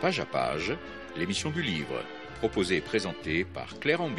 Page à page, l'émission du livre, proposée et présentée par Claire Ambil.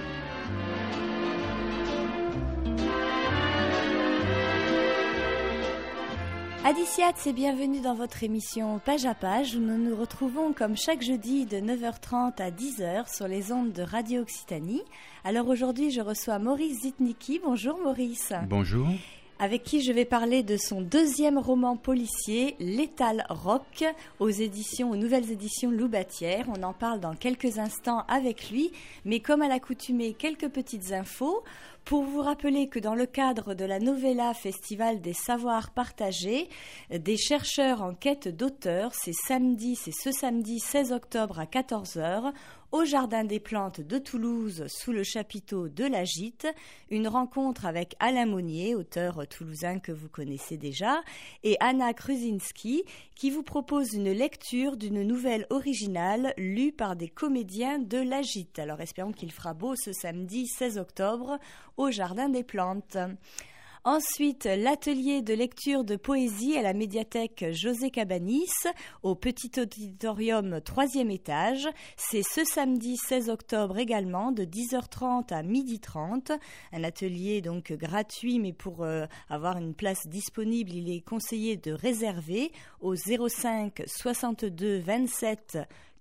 Adiciat, et bienvenue dans votre émission Page à page où nous nous retrouvons comme chaque jeudi de 9h30 à 10h sur les ondes de Radio Occitanie. Alors aujourd'hui, je reçois Maurice Zitnicki. Bonjour Maurice. Bonjour. Avec qui je vais parler de son deuxième roman policier, Létal Rock, aux nouvelles éditions Loubatière. On en parle dans quelques instants avec lui, mais comme à l'accoutumée, quelques petites infos pour vous rappeler que dans le cadre de la Novella Festival des Savoirs Partagés, des chercheurs en quête d'auteurs, c'est ce samedi 16 octobre à 14h, au Jardin des Plantes de Toulouse, sous le chapiteau de la Gite, une rencontre avec Alain Monnier, auteur toulousain que vous connaissez déjà, et Anna Krusinski, qui vous propose une lecture d'une nouvelle originale lue par des comédiens de la Gite. Alors espérons qu'il fera beau ce samedi 16 octobre au Jardin des Plantes. Ensuite, l'atelier de lecture de poésie à la médiathèque José Cabanis, au petit auditorium 3e étage. C'est ce samedi 16 octobre également, de 10h30 à 12h30. Un atelier donc gratuit, mais pour avoir une place disponible, il est conseillé de réserver au 05 62 27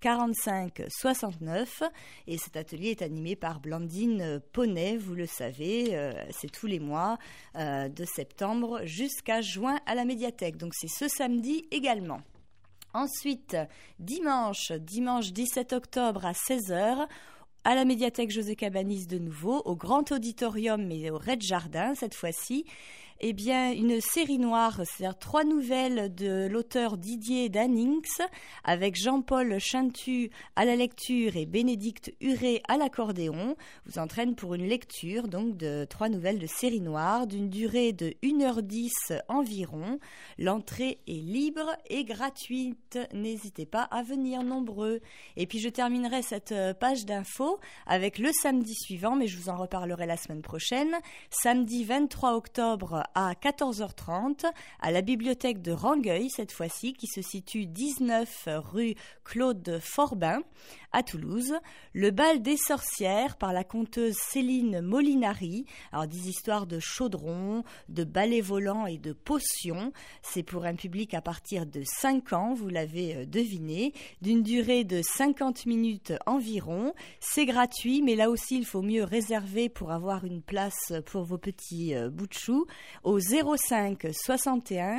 45 69, et cet atelier est animé par Blandine Poney, vous le savez, c'est tous les mois de septembre jusqu'à juin à la médiathèque, donc c'est ce samedi également. Ensuite, dimanche 17 octobre à 16h, à la médiathèque José Cabanis de nouveau, au grand auditorium mais au Red Jardin cette fois-ci, eh bien, une série noire, c'est-à-dire 3 nouvelles de l'auteur Didier Dannings, avec Jean-Paul Chintu à la lecture et Bénédicte Huré à l'accordéon, vous entraîne pour une lecture donc de 3 nouvelles de série noire d'une durée de 1h10 environ. L'entrée est libre et gratuite. N'hésitez pas à venir nombreux. Et puis je terminerai cette page d'infos avec le samedi suivant, mais je vous en reparlerai la semaine prochaine. Samedi 23 octobre à 14h30 à la bibliothèque de Rangueil, cette fois-ci, qui se situe 19 rue Claude Forbin à Toulouse. Le bal des sorcières par la conteuse Céline Molinari. Alors des histoires de chaudrons, de balais volants et de potions. C'est pour un public à partir de 5 ans, vous l'avez deviné, d'une durée de 50 minutes environ. C'est gratuit, mais là aussi il faut mieux réserver pour avoir une place pour vos petits bouts de chou au 05 61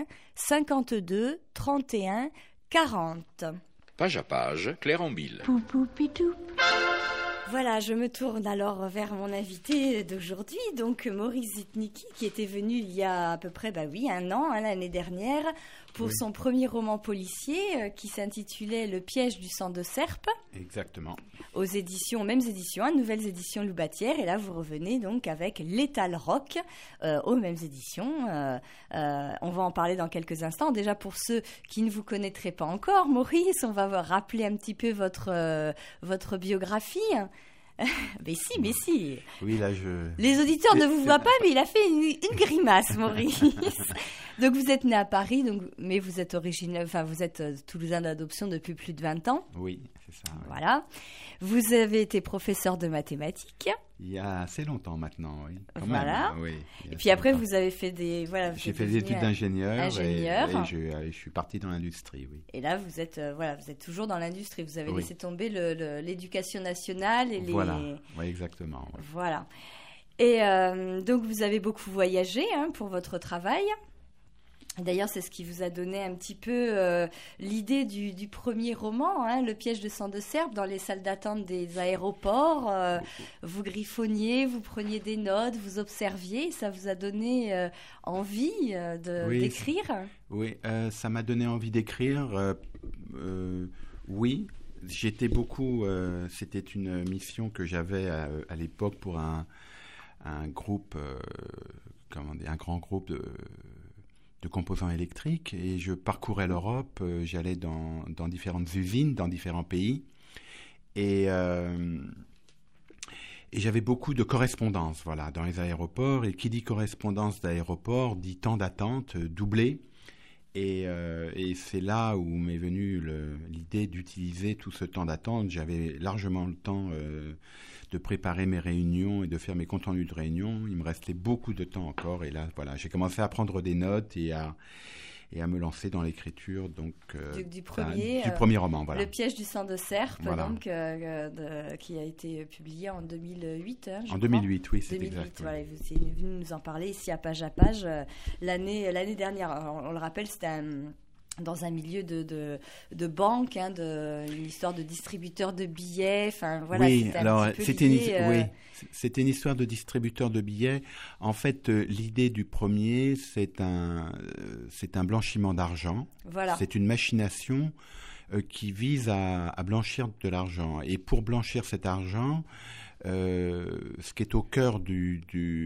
52 31 40. Page à page, Claire Ambil. Voilà, je me tourne alors vers mon invité d'aujourd'hui, donc Maurice Zitnicki, qui était venu il y a à peu près un an, l'année dernière, pour son premier roman policier qui s'intitulait Le piège du sang de serpe. Exactement. Aux mêmes éditions, nouvelles éditions Loubatière, et là vous revenez donc avec Létal Rock aux mêmes éditions. On va en parler dans quelques instants. Déjà pour ceux qui ne vous connaîtraient pas encore, Maurice, on va rappeler un petit peu votre biographie. Mais si. Oui, là Les auditeurs ne vous voient pas, mais il a fait une grimace, Maurice. Donc vous êtes né à Paris, mais vous êtes vous êtes toulousain d'adoption depuis plus de 20 ans. Oui, c'est ça. Oui. Voilà. Vous avez été professeur de mathématiques. Il y a assez longtemps maintenant, oui. Voilà. Même, oui, et puis après, vous avez fait j'ai fait des études d'ingénieur. Et je suis parti dans l'industrie, oui. Et là, vous êtes toujours dans l'industrie. Vous avez laissé tomber l'éducation nationale et Voilà. Oui, exactement. Oui. Voilà. Et donc, vous avez beaucoup voyagé pour votre travail. D'ailleurs, c'est ce qui vous a donné un petit peu l'idée du premier roman, Le piège de sang de serpe, dans les salles d'attente des aéroports. Vous griffonniez, vous preniez des notes, vous observiez. Ça vous a donné envie d'écrire ? Oui, ça m'a donné envie d'écrire. Oui, j'étais beaucoup... c'était une mission que j'avais à l'époque pour un groupe... un grand groupe de composants électriques, et je parcourais l'Europe, j'allais dans différentes usines, dans différents pays, et j'avais beaucoup de correspondances dans les aéroports, et qui dit correspondance d'aéroport dit temps d'attente doublé, Et c'est là où m'est venue l'idée d'utiliser tout ce temps d'attente. J'avais largement le temps de préparer mes réunions et de faire mes comptes rendus de réunion. Il me restait beaucoup de temps encore. Et là, voilà, j'ai commencé à prendre des notes et à me lancer dans l'écriture du premier roman. Voilà. Le piège du sang de serpe, voilà. Donc, qui a été publié en 2008. En 2008, oui, c'est exact. Voilà, vous êtes venu nous en parler ici à Page l'année dernière. Alors, on le rappelle, c'était dans un milieu de banque, une histoire de distributeur de billets. Enfin, voilà, oui, c'était une histoire de distributeur de billets. En fait, l'idée du premier, c'est un blanchiment d'argent. Voilà. C'est une machination qui vise à blanchir de l'argent. Et pour blanchir cet argent, ce qui est au cœur de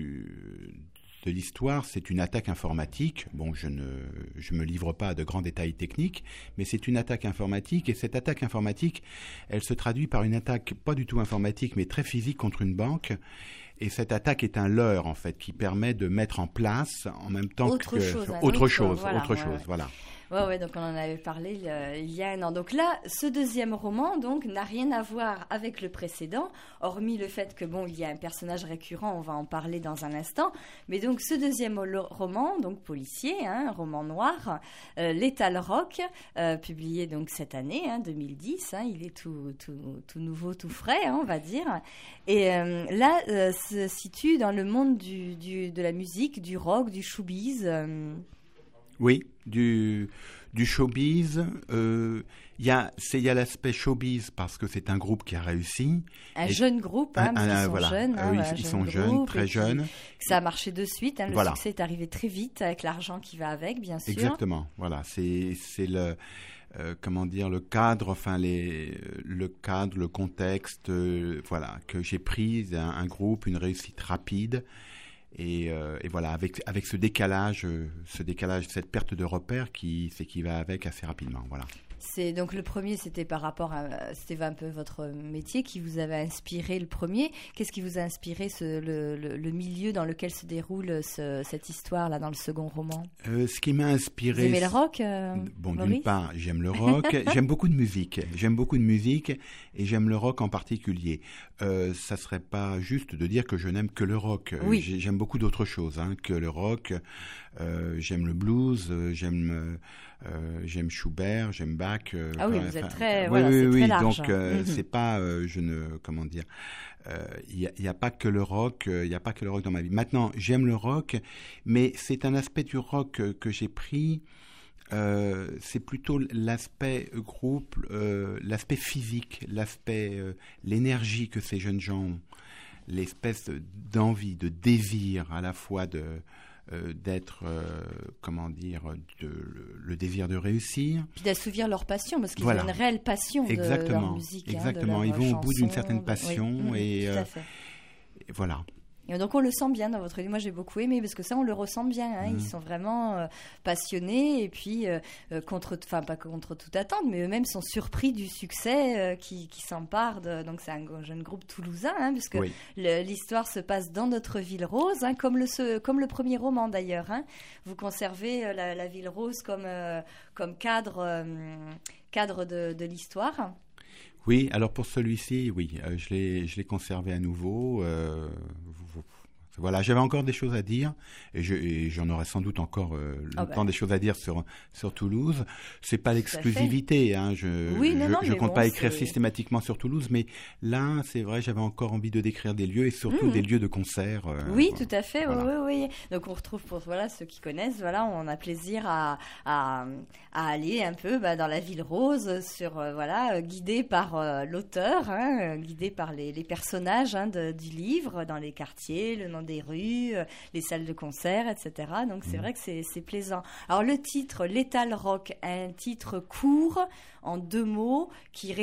l'histoire, c'est une attaque informatique. Bon, je me livre pas à de grands détails techniques, mais c'est une attaque informatique, et cette attaque informatique, elle se traduit par une attaque pas du tout informatique, mais très physique contre une banque. Et cette attaque est un leurre, en fait, qui permet de mettre en place, en même temps autre chose, voilà. Ouais, donc on en avait parlé il y a un an. Donc là, ce deuxième roman, donc, n'a rien à voir avec le précédent, hormis le fait que, il y a un personnage récurrent, on va en parler dans un instant. Mais donc, ce deuxième roman, donc policier, un roman noir, Lethal Rock, publié donc cette année, 2010, il est tout nouveau, tout frais, on va dire. Et là, se situe dans le monde de la musique, du rock, du showbiz. Oui, du showbiz. Il y a l'aspect showbiz parce que c'est un groupe qui a réussi. Jeune groupe, parce qu'ils sont jeunes. Ils sont jeunes, très jeunes. Ça a marché de suite. Le succès est arrivé très vite avec l'argent qui va avec, bien sûr. Exactement. Voilà, c'est le le cadre, le cadre, le contexte, que j'ai pris un groupe, une réussite rapide. Et voilà, avec ce décalage, cette perte de repère qui va avec assez rapidement, voilà. C'est donc le premier, c'était par rapport c'était un peu votre métier qui vous avait inspiré le premier. Qu'est-ce qui vous a inspiré le milieu dans lequel se déroule cette histoire là dans le second roman? Ce qui m'a inspiré. Vous aimez le rock? D'une part, j'aime le rock, j'aime beaucoup de musique et j'aime le rock en particulier. Ça serait pas juste de dire que je n'aime que le rock. Oui. J'aime beaucoup d'autres choses que le rock. J'aime le blues, j'aime Schubert, j'aime Bach. Oui, vous êtes très, très large. Donc c'est pas, il y a pas que le rock, dans ma vie. Maintenant, j'aime le rock, mais c'est un aspect du rock que j'ai pris. C'est plutôt l'aspect groupe, l'aspect physique, l'énergie que ces jeunes gens ont, l'espèce d'envie, de désir à la fois d'être, le désir de réussir. Puis d'assouvir leur passion, parce qu'ils ont une réelle passion de leur musique. Exactement, ils vont au bout d'une certaine passion et voilà. Et donc on le sent bien dans votre livre. Moi j'ai beaucoup aimé parce que ça on le ressent bien. Ils sont vraiment passionnés et puis pas contre toute attente, mais eux-mêmes sont surpris du succès qui s'empare donc c'est un jeune groupe toulousain, parce que l'histoire se passe dans notre ville rose, comme le premier roman d'ailleurs. Vous conservez la ville rose comme cadre de l'histoire. Oui, alors pour celui-ci, je l'ai conservé à nouveau. Voilà, j'avais encore des choses à dire et j'en aurai sans doute encore longtemps des choses à dire sur Toulouse. C'est pas l'exclusivité, je compte pas écrire systématiquement sur Toulouse, mais là, c'est vrai, j'avais encore envie de décrire des lieux et surtout des lieux de concert. Tout à fait, voilà. oui. Donc on retrouve pour ceux qui connaissent, on a plaisir à aller un peu dans la ville rose, guidé par l'auteur, guidé par les personnages du livre, dans les quartiers, le nom des rues, les salles de concert, etc. Donc c'est vrai que c'est plaisant. Alors le titre, Lethal Rock, un titre court, en 2 mots, qui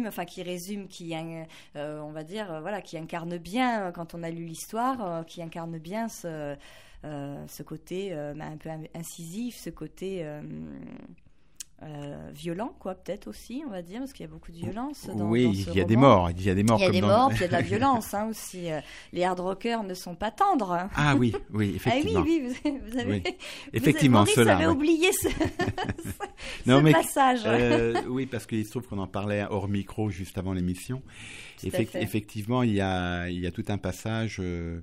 incarne bien, quand on a lu l'histoire, qui incarne bien ce côté un peu incisif, ce côté violent, quoi, peut-être aussi, on va dire, parce qu'il y a beaucoup de violence dans ce il y a roman. des morts. Il y a des morts. Il y a comme des dans... morts, puis il y a de la violence aussi. Les hard rockers ne sont pas tendres. Ah oui, effectivement. Ah oui, vous avez... Effectivement, Maurice cela. avait oublié ce passage. Oui, parce qu'il se trouve qu'on en parlait hors micro juste avant l'émission. Effectivement, il y a tout un passage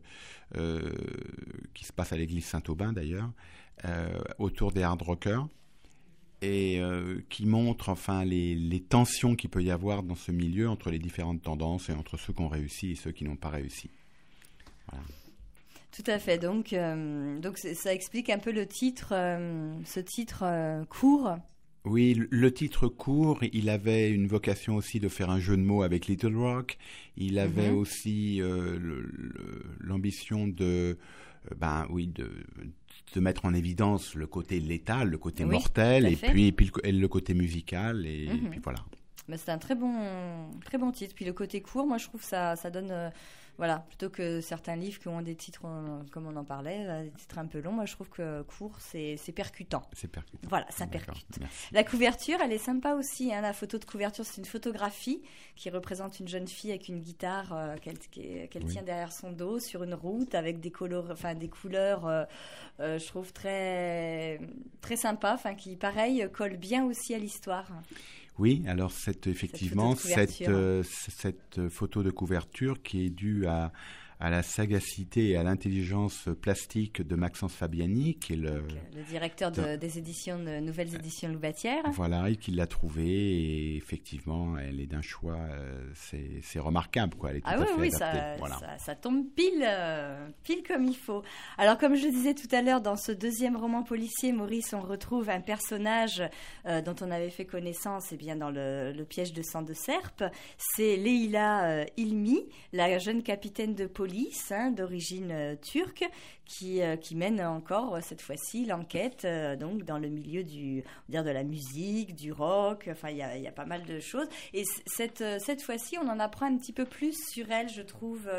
qui se passe à l'église Saint-Aubin d'ailleurs, autour des hard rockers, et qui montre enfin les tensions qu'il peut y avoir dans ce milieu entre les différentes tendances et entre ceux qui ont réussi et ceux qui n'ont pas réussi. Voilà. Tout à fait. Donc ça explique un peu le titre, ce titre court. Oui, le titre court, il avait une vocation aussi de faire un jeu de mots avec Little Rock. Il avait aussi l'ambition de mettre en évidence le côté létal, le côté mortel, et puis le côté musical, et puis voilà. Mais c'est un très bon titre. Puis le côté court, moi je trouve ça donne... Voilà, plutôt que certains livres qui ont des titres, comme on en parlait, des titres un peu longs, moi je trouve que court, c'est percutant. C'est percutant. Voilà, ça percute. Merci. La couverture, elle est sympa aussi. La photo de couverture, c'est une photographie qui représente une jeune fille avec une guitare qu'elle tient derrière son dos sur une route avec des couleurs, je trouve très, très sympa, qui, pareil, colle bien aussi à l'histoire. Oui, alors cette photo de couverture qui est due à la sagacité et à l'intelligence plastique de Maxence Fabiani, qui est le directeur des éditions, de Nouvelles Éditions Loubatière. Voilà, et qui l'a trouvée, et effectivement, elle est d'un choix, c'est remarquable, quoi. Elle est tout à fait adaptée. Ça tombe pile comme il faut. Alors, comme je le disais tout à l'heure, dans ce deuxième roman policier, Maurice, on retrouve un personnage dont on avait fait connaissance dans le piège de sang de serpe. C'est Leyla Hilmi, la jeune capitaine de police d'origine turque qui mène encore cette fois-ci l'enquête donc dans le milieu de la musique, du rock, il y a pas mal de choses, et cette fois-ci on en apprend un petit peu plus sur elle, je trouve.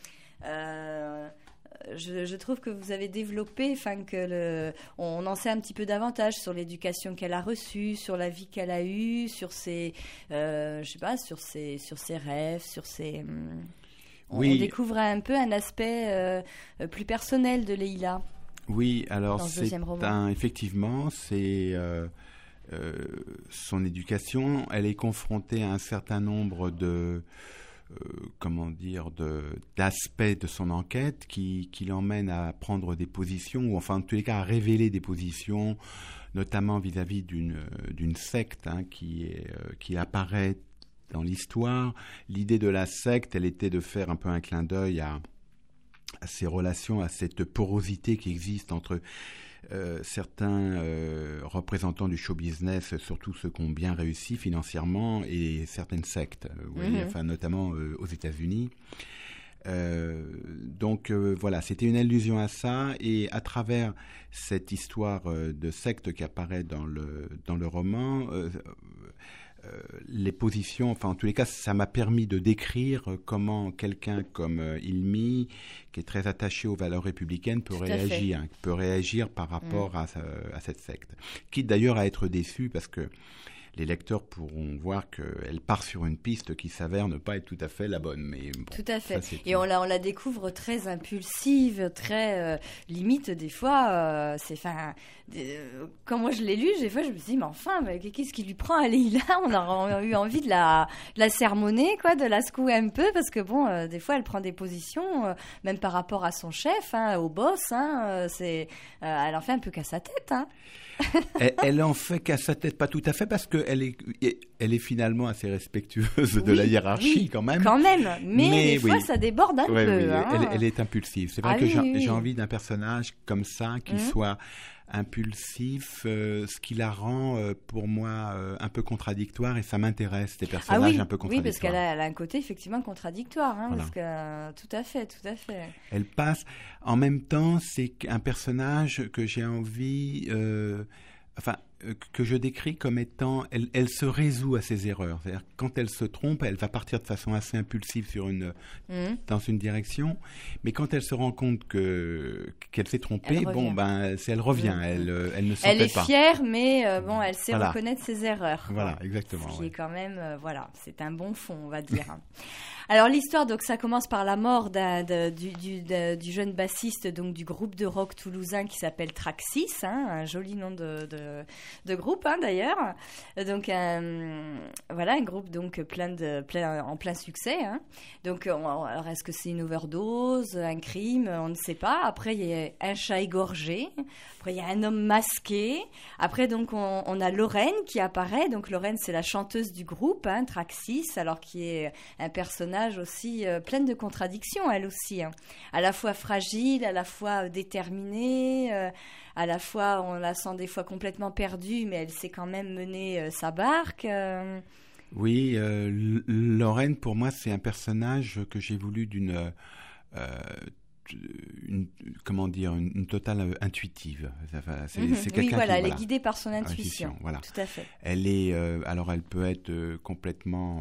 Je trouve que vous avez développé, on en sait un petit peu davantage sur l'éducation qu'elle a reçue, sur la vie qu'elle a eue, sur ses sur ses rêves, sur ses on découvre un peu un aspect plus personnel de Leyla. Oui, alors effectivement, c'est son éducation. Elle est confrontée à un certain nombre d'aspects de son enquête qui l'emmènent à prendre des positions, ou enfin en tous les cas à révéler des positions, notamment vis-à-vis d'une secte qui apparaît dans l'histoire. L'idée de la secte, elle était de faire un peu un clin d'œil à ces relations, à cette porosité qui existe entre certains représentants du show business, surtout ceux qui ont bien réussi financièrement, et certaines sectes, notamment aux États-Unis. Voilà, c'était une allusion à ça, et à travers cette histoire de secte qui apparaît dans le roman, les positions, en tous les cas, ça m'a permis de décrire comment quelqu'un comme Hilmi, qui est très attaché aux valeurs républicaines, peut réagir par rapport à cette secte. Quitte d'ailleurs à être déçu, parce que les lecteurs pourront voir qu'elle part sur une piste qui s'avère ne pas être tout à fait la bonne. Mais bon, tout à fait. Et on la découvre très impulsive, très limite des fois. Quand moi je l'ai lu, des fois je me suis dit, mais qu'est-ce qui lui prend à Leyla ? On a eu envie de la sermonner, quoi, de la secouer un peu, parce que des fois elle prend des positions, même par rapport à son chef, au boss. Elle en fait un peu qu'à sa tête. Elle en fait qu'à sa tête, pas tout à fait, parce qu'elle est finalement assez respectueuse de la hiérarchie, quand même. Mais des fois ça déborde un peu. Elle est impulsive. C'est vrai que j'ai envie d'un personnage comme ça, qui soit impulsif, ce qui la rend pour moi un peu contradictoire, et ça m'intéresse, des personnages un peu contradictoires. Oui, parce qu'elle a un côté effectivement contradictoire, voilà. Parce que tout à fait. Elle passe. En même temps, c'est un personnage que j'ai envie. que je décris comme étant, elle se résout à ses erreurs. C'est-à-dire quand elle se trompe, elle va partir de façon assez impulsive dans une direction, mais quand elle se rend compte qu'elle s'est trompée, elle revient, elle ne s'en fait pas. Elle est fière, mais elle sait reconnaître ses erreurs. Voilà, exactement. Ce qui est quand même, c'est un bon fond, on va dire. Alors l'histoire, donc ça commence par la mort du jeune bassiste donc du groupe de rock toulousain qui s'appelle Traxis, un joli nom de groupe d'ailleurs. Donc un groupe donc en plein succès. Donc alors est-ce que c'est une overdose, un crime, on ne sait pas. Après il y a un chat égorgé. Après il y a un homme masqué. Après donc on a Lorraine qui apparaît. Donc Lorraine c'est la chanteuse du groupe Traxis, alors qui est un personnage aussi pleine de contradictions, elle aussi. À la fois fragile, à la fois déterminée, à la fois on la sent des fois complètement perdue, mais elle sait quand même mener sa barque. Oui, Lorraine, pour moi, c'est un personnage que j'ai voulu une totale intuitive. C'est quelqu'un elle est guidée par son intuition. Voilà. Tout à fait. Elle est, alors elle peut être complètement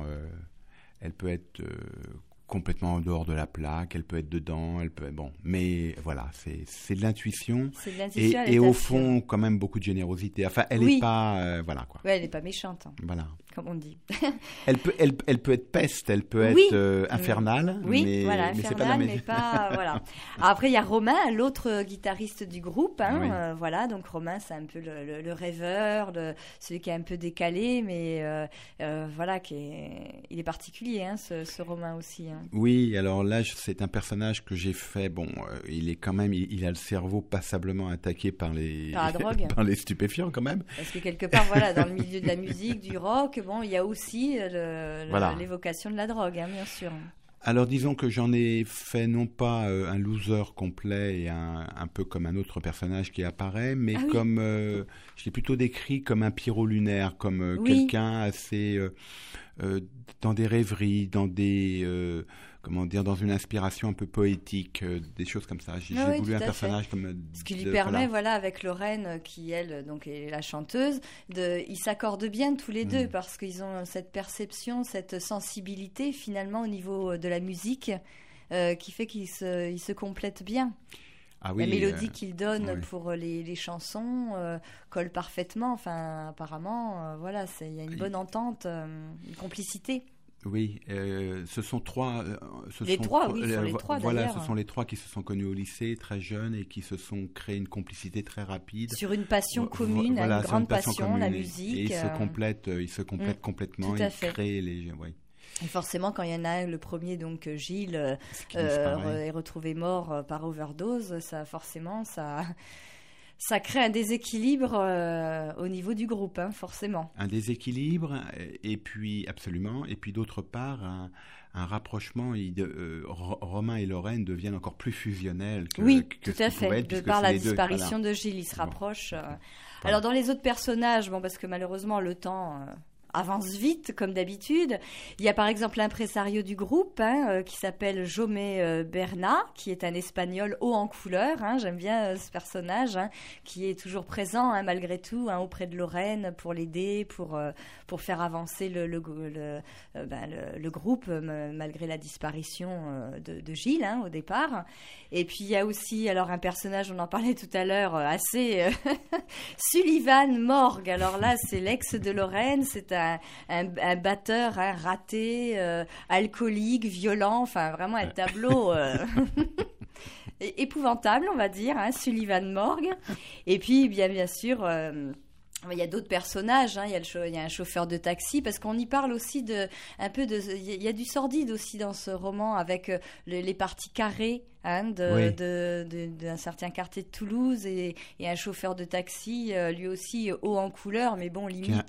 en dehors de la plaque, elle peut être dedans, mais voilà, c'est de l'intuition. C'est de l'intuition, et au fond, quand même beaucoup de générosité. Enfin, elle n'est pas, elle n'est pas méchante. Voilà. Comme on dit. elle peut être peste, elle peut être infernale. Oui, mais infernale, c'est pas mais pas voilà. Alors après, il y a Romain, l'autre guitariste du groupe. Donc Romain, c'est un peu le rêveur, celui qui est un peu décalé, mais il est particulier, ce Romain aussi. Oui, alors là, c'est un personnage que j'ai fait. Il est quand même, il a le cerveau passablement attaqué par la drogue, par les stupéfiants quand même. Parce que quelque part, dans le milieu de la musique, du rock. Il y a aussi l'évocation de la drogue, bien sûr. Alors disons que j'en ai fait non pas un loser complet et un peu comme un autre personnage qui apparaît, mais comme je l'ai plutôt décrit comme un Pierrot lunaire, comme quelqu'un assez dans des rêveries, dans des dans une inspiration un peu poétique, des choses comme ça. J'ai voulu un personnage comme ce qui lui permet, avec Lorraine, qui elle donc est la chanteuse, ils s'accordent bien tous les deux parce qu'ils ont cette perception, cette sensibilité finalement au niveau de la musique qui fait qu'ils se complètent bien. La mélodie qu'il donne pour les chansons colle parfaitement. Enfin, apparemment, il y a une bonne entente, une complicité. Oui, ce sont trois. Les trois d'ailleurs. Ce sont les trois qui se sont connus au lycée, très jeunes, et qui se sont créés une complicité très rapide. Sur une passion commune, une grande passion, la musique. Et ils se complètent complètement, ils créent les. Et forcément, quand il y en a un, le premier, donc Gilles, est retrouvé mort par overdose, ça crée un déséquilibre au niveau du groupe, forcément. Un déséquilibre, et puis d'autre part, un rapprochement. Romain et Lorraine deviennent encore plus fusionnels tout à fait. Par la disparition de Gilles, ils se rapprochent. Alors, dans les autres personnages, parce que malheureusement, le temps avance vite, comme d'habitude. Il y a par exemple l'impresario du groupe qui s'appelle Jaume Berna, qui est un Espagnol haut en couleur. J'aime bien ce personnage qui est toujours présent malgré tout auprès de Lorraine pour l'aider, pour faire avancer le groupe malgré la disparition de Gilles au départ. Et puis il y a aussi un personnage, on en parlait tout à l'heure, assez Sullivan Morgue. Alors là, c'est l'ex de Lorraine, c'est un batteur raté, alcoolique, violent, enfin vraiment un tableau épouvantable, on va dire, Sullivan Morgue. Et puis bien sûr, il y a d'autres personnages, il y a un chauffeur de taxi, parce qu'on y parle aussi il y a du sordide aussi dans ce roman avec les parties carrées d'un certain quartier de Toulouse et un chauffeur de taxi, lui aussi haut en couleur, mais limite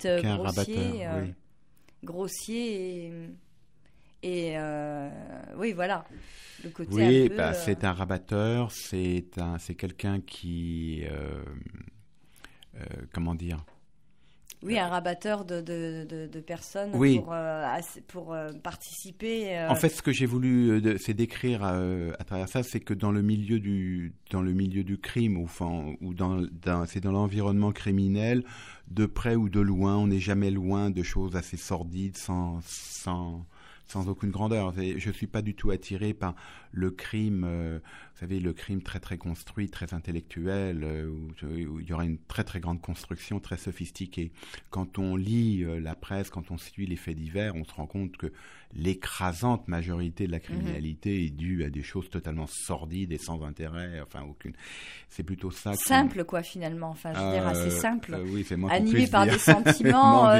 grossier et voilà. Le côté un peu, c'est un rabatteur, c'est quelqu'un qui Oui, un rabatteur de personnes oui. pour participer. En fait, ce que j'ai voulu c'est décrire à travers ça, c'est que dans le milieu du crime, c'est dans l'environnement criminel, de près ou de loin, on n'est jamais loin de choses assez sordides, sans aucune grandeur. Je suis pas du tout attiré par le crime, vous savez, le crime très très construit, très intellectuel, où il y aura une très très grande construction, très sophistiquée. Quand on lit la presse, quand on suit les faits divers, on se rend compte que l'écrasante majorité de la criminalité est due à des choses totalement sordides et sans intérêt. Enfin, aucune. C'est plutôt ça. Simple, quoi, finalement. Enfin, je veux dire, assez simple. Oui, c'est moins animé par des sentiments,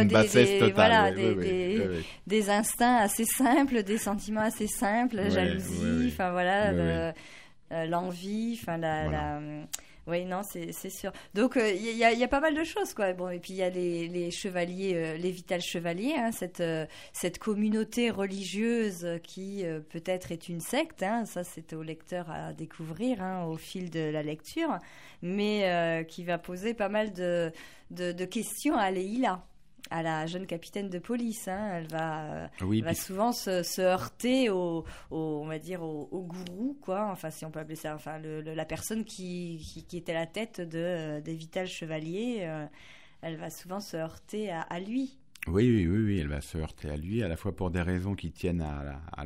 des instincts assez simples, des sentiments assez simples, jalousie, enfin voilà, l'envie, enfin oui, non, c'est sûr. Donc, il y a pas mal de choses, quoi. Bon, et puis, il y a les chevaliers, les Vital Chevaliers, hein, cette communauté religieuse qui, peut-être, est une secte. Hein, ça, c'est au lecteur à découvrir au fil de la lecture, mais qui va poser pas mal de questions à Leïla, à la jeune capitaine de police. Hein. Elle va souvent se heurter on va dire au gourou, quoi. Enfin, si on peut appeler ça, enfin la personne qui était à la tête des Vital Chevaliers. Elle va souvent se heurter à lui. Oui, elle va se heurter à lui, à la fois pour des raisons qui tiennent à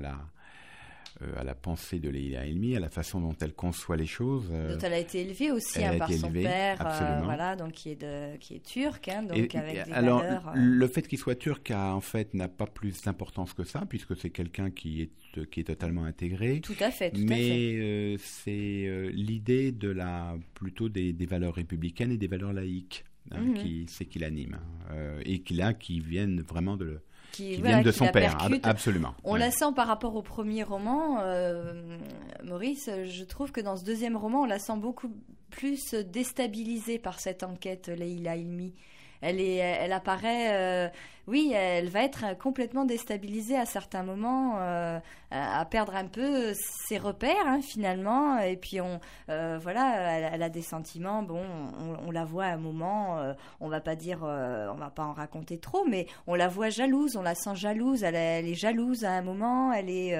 la pensée de Leïla Ilmi, à la façon dont elle conçoit les choses. Dont elle a été élevée aussi par son père, voilà, donc qui est turc, hein, donc avec des valeurs. Le fait qu'il soit turc n'a pas plus d'importance que ça, puisque c'est quelqu'un qui est totalement intégré. Tout à fait. Mais c'est l'idée plutôt des valeurs républicaines et des valeurs laïques qui l'anime, et qui viennent vraiment qui viennent de son père, absolument. On la sent par rapport au premier roman, Maurice, je trouve que dans ce deuxième roman, on la sent beaucoup plus déstabilisée par cette enquête, Leïla Ilmi. Elle apparaît, elle va être complètement déstabilisée à certains moments, à perdre un peu ses repères, hein, finalement. Et puis elle a des sentiments. Bon, on la voit à un moment. On va pas en raconter trop, mais on la voit jalouse. On la sent jalouse. Elle est jalouse à un moment. Elle est,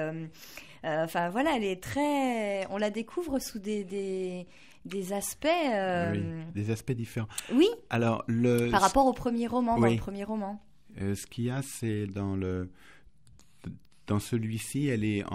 elle est très. On la découvre sous des aspects des aspects différents. Oui. Alors par rapport au premier roman, dans le premier roman. Ce qu'il y a, c'est dans celui-ci, elle est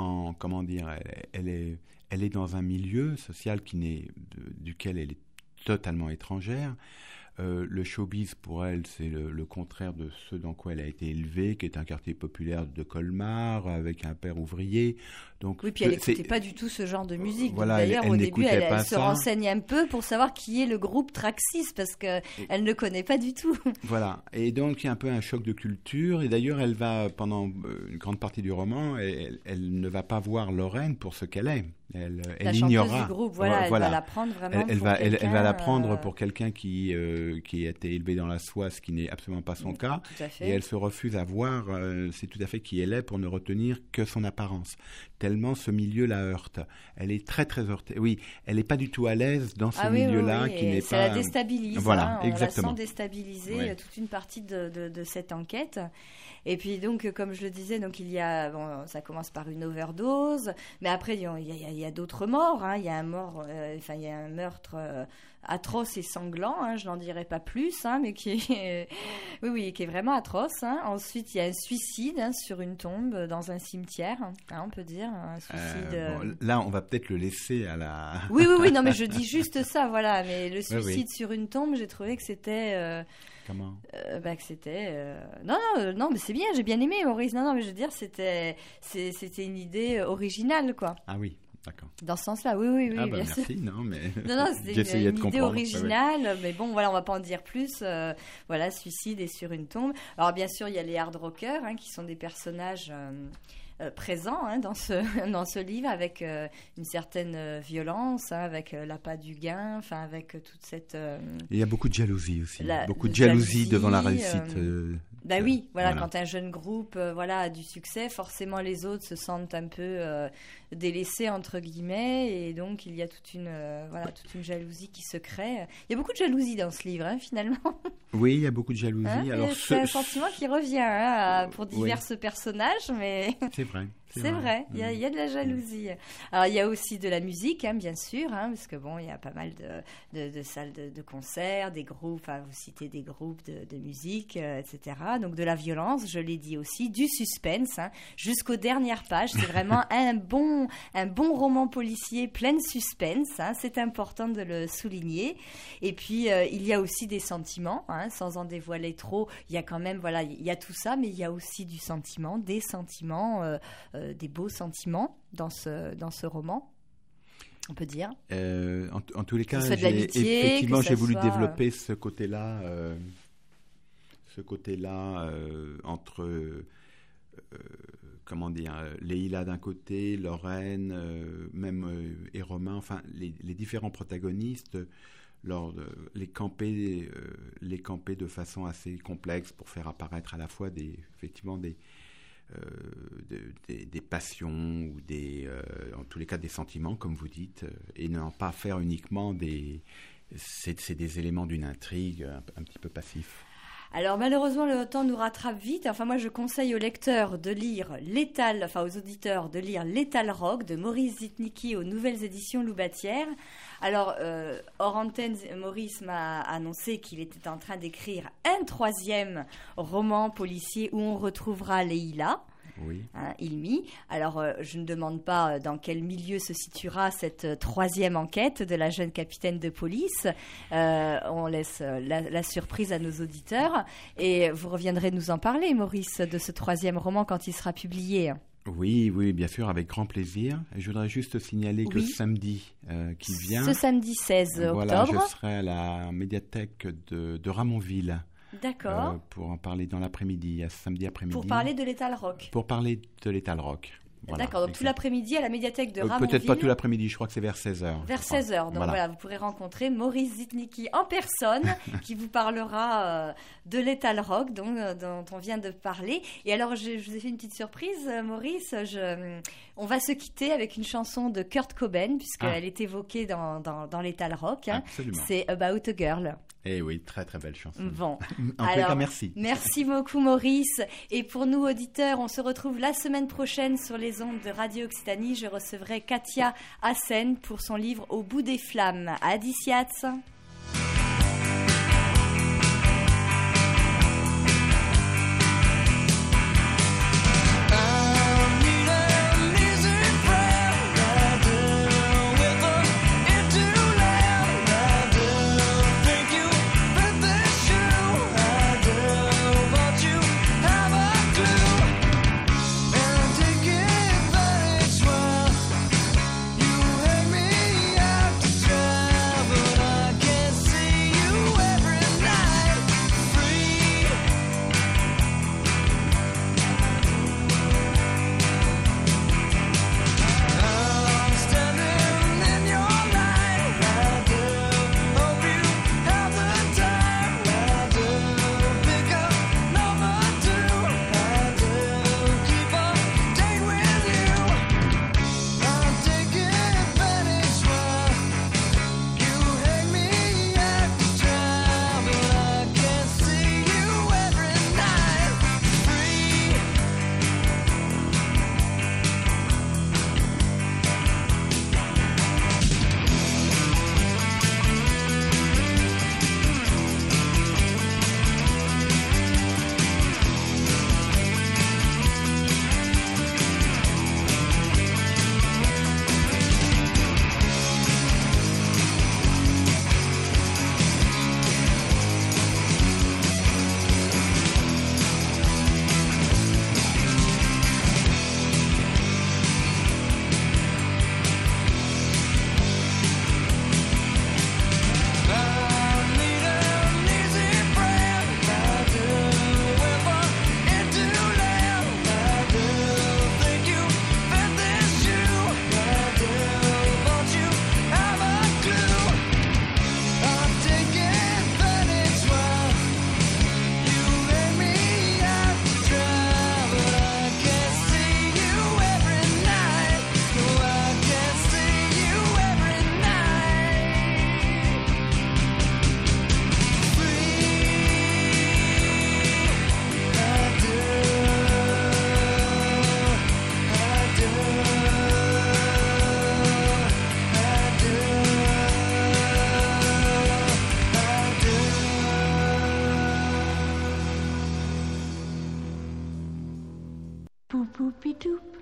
elle est dans un milieu social duquel elle est totalement étrangère. Le showbiz, pour elle, c'est le contraire de ce dans quoi elle a été élevée, qui est un quartier populaire de Colmar, avec un père ouvrier. Donc, oui, puis elle n'écoutait pas du tout ce genre de musique. Voilà, d'ailleurs, elle au début, elle se ça. renseigne un peu pour savoir qui est le groupe Traxis, parce qu'elle ne le connaît pas du tout. Voilà, et donc il y a un peu un choc de culture, et d'ailleurs, elle va, pendant une grande partie du roman, elle ne va pas voir Lorraine pour ce qu'elle est. Elle ignorera. Du groupe, elle va la prendre vraiment elle va la prendre pour quelqu'un qui a été élevé dans la soie, ce qui n'est absolument pas son cas. Tout à fait. Et elle se refuse à voir, c'est tout à fait qui elle est, pour ne retenir que son apparence. Tellement ce milieu la heurte. Elle est très très heurtée. Oui, elle n'est pas du tout à l'aise dans ce milieu-là, qui n'est pas. Ça la déstabilise. Voilà, on exactement. la sent déstabiliser toute une partie de cette enquête. Et puis donc, comme je le disais, donc il y a, ça commence par une overdose, mais après il y a d'autres morts. Hein. Il y a un meurtre atroce et sanglant. Hein, je n'en dirai pas plus, hein, mais qui est, qui est vraiment atroce. Hein. Ensuite, il y a un suicide sur une tombe dans un cimetière. Hein, on peut dire un suicide. Là, on va peut-être le laisser à la. Oui, non, mais je dis juste ça, voilà. Mais le suicide sur une tombe, j'ai trouvé que c'était. Comment que c'était non mais c'est bien, j'ai bien aimé, Maurice. Non mais je veux dire, c'était une idée originale, quoi. Ah oui, d'accord. Dans ce sens-là, oui, bien merci. Sûr. Non mais c'était une idée originale, mais bon, voilà, on va pas en dire plus. Suicide et sur une tombe. Alors bien sûr, il y a les hard rockers, hein, qui sont des personnages présent, hein, dans ce livre, avec une certaine violence, hein, avec l'appât du gain, enfin avec toute cette. Il y a beaucoup de jalousie aussi, beaucoup de jalousie devant la réussite Ben oui, voilà, quand un jeune groupe a du succès, forcément les autres se sentent un peu délaissés entre guillemets, et donc il y a toute une jalousie qui se crée. Il y a beaucoup de jalousie dans ce livre, finalement. Oui, il y a beaucoup de jalousie. Alors, c'est un sentiment qui revient pour divers personnages, mais c'est vrai. C'est vrai, il y a de la jalousie. Alors, il y a aussi de la musique, bien sûr, parce que il y a pas mal de salles de concert, des groupes, vous citez des groupes de musique, etc. Donc, de la violence, je l'ai dit aussi, du suspense, jusqu'aux dernières pages. C'est vraiment un bon roman policier plein de suspense, c'est important de le souligner. Et puis, il y a aussi des sentiments, sans en dévoiler trop. Il y a quand même, il y a tout ça, mais il y a aussi du sentiment, des sentiments, des beaux sentiments dans ce roman, on peut dire. En tous les cas, j'ai voulu développer ce côté-là entre Leïla d'un côté, Lorraine, et Romain, enfin les différents protagonistes, les camper de façon assez complexe pour faire apparaître à la fois des passions ou en tous les cas des sentiments, comme vous dites, et ne pas faire uniquement c'est des éléments d'une intrigue un petit peu passifs. Alors malheureusement le temps nous rattrape vite. Enfin moi je conseille aux lecteurs de lire aux auditeurs de lire Lethal Rock de Maurice Zitnicki aux nouvelles éditions Loubatière. Alors hors antenne, Maurice m'a annoncé qu'il était en train d'écrire un 3e roman policier où on retrouvera Leïla. Oui. Ilmi. Alors, je ne demande pas dans quel milieu se situera cette 3e enquête de la jeune capitaine de police. On laisse la surprise à nos auditeurs. Et vous reviendrez nous en parler, Maurice, de ce 3e roman quand il sera publié. Oui, bien sûr, avec grand plaisir. Et je voudrais juste signaler que samedi qui vient... Ce samedi 16 octobre... je serai à la médiathèque de Ramonville. D'accord. Pour en parler dans l'après-midi, samedi après-midi. Pour parler de Lethal Rock. Pour parler de Lethal Rock. Voilà, d'accord, donc tout l'après-midi à la médiathèque de Ramonville. Peut-être pas tout l'après-midi, je crois que c'est vers 16h. Vers 16h, donc voilà, vous pourrez rencontrer Maurice Zitnicki en personne qui vous parlera de Lethal Rock dont on vient de parler. Et alors, je vous ai fait une petite surprise, Maurice. On va se quitter avec une chanson de Kurt Cobain, puisqu'elle est évoquée dans Lethal Rock. Absolument. C'est About a Girl. Eh oui, très très belle chanson. Bon. En tout cas, merci. Merci beaucoup, Maurice. Et pour nous, auditeurs, on se retrouve la semaine prochaine sur les ondes de Radio Occitanie. Je recevrai Katia Hassen pour son livre Au bout des flammes. À Diciats. I can't doopy doop.